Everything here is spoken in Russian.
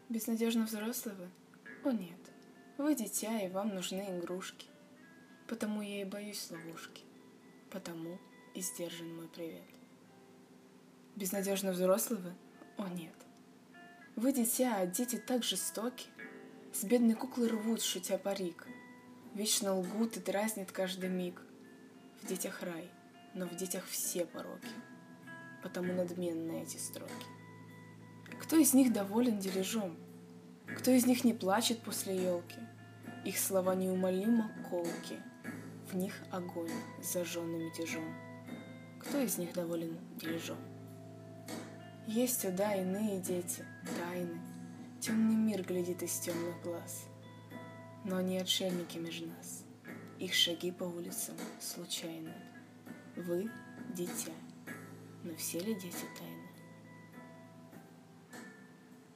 Безнадежно взрослый вы? О нет, вы дитя, и вам нужны игрушки. Потому я и боюсь ловушки. Потому и сдержан мой привет. Безнадежно взрослый вы? О нет. Вы дитя, а дети так жестоки. С бедной куклы рвут, шутя парик. Вечно лгут и дразнят каждый миг. В детях рай, но в детях все пороки. Потому надменны эти строки. Кто из них доволен дележом? Кто из них не плачет после елки? Их слова неумолимо колки, в них огонь с зажженным мятежом. Кто из них доволен дележом? Есть, о да, иные дети, тайны. Темный мир глядит из темных глаз. Но они отшельники между нас. Их шаги по улицам случайны. Вы — дитя, но все ли дети тайны?